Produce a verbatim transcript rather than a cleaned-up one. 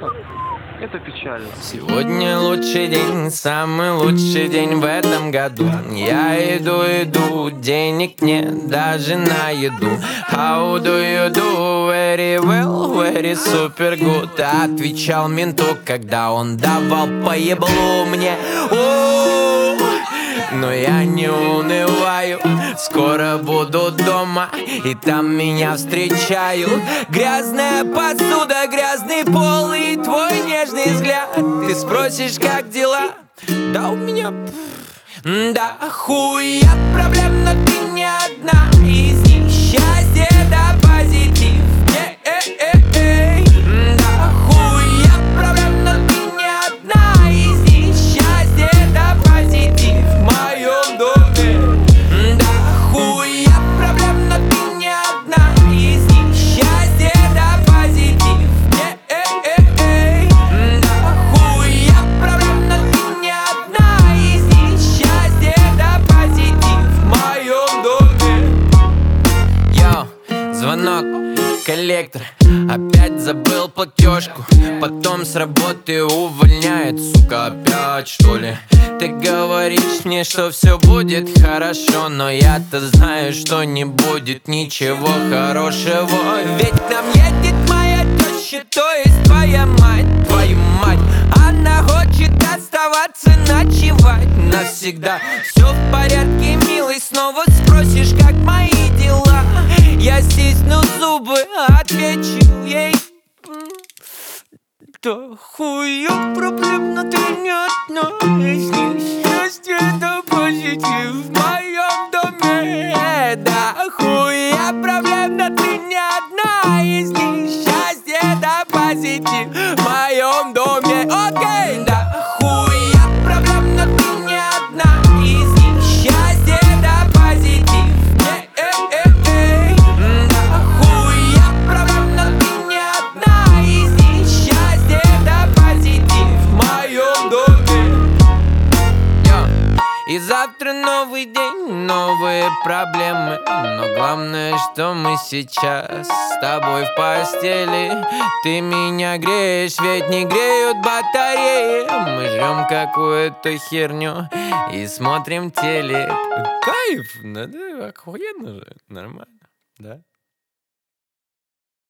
Это печально. Сегодня лучший день, самый лучший день в этом году. Я иду, иду, денег нет даже на еду. How do you do? Very well, very super good. Отвечал менту, когда он давал по еблу мне. О, но я не унываю, скоро буду дома, и там меня встречают. Грязная посуда, грязный пол и твой нежный взгляд. Ты спросишь, как дела? Да у меня... Да хуя проблем, но ты не одна. Из них счастье да позитив. Э-э-э-эй. Да хуя проблем, но ты не одна. Из них счастье да позитив в моем доме. Да хуя проблем, но ты не одна. Из них счастье да позитив. Э-э-э-эй. Да хуя проблем, но ты не одна. Из них счастье да позитив в моем доме. Йоу, звонок, коллектор. Опять забыл платежку. Потом с работы увольняет, сука, опять что ли? Ты говоришь мне, что все будет хорошо, но я-то знаю, что не будет ничего хорошего. Ведь к нам едет моя теща, то есть твоя мать. Твою мать, она хочет оставаться ночевать навсегда. Все в порядке, милый, снова спросишь, как мои дела. Я стисну зубы, отвечу ей: да хуя проблем, но ты не одна. Из них счастье да позитив в моем доме. Да хуя проблем, но ты не одна. Из них счастье да позитив в моем доме. Окей, да хуя проблем, но ты не одна. Из них счастье да позитив. Э-э-э-эй. Да хуя проблем, но ты не одна. Из них счастье да позитив в моем доме. Йо. И завтра новый день, новые проблемы. Но главное, что мы сейчас с тобой в постели. Ты меня греешь, ведь не греют батареи. Мы жрем какую-то херню и смотрим телек. Кайф, ну да, охуенно же, нормально, да?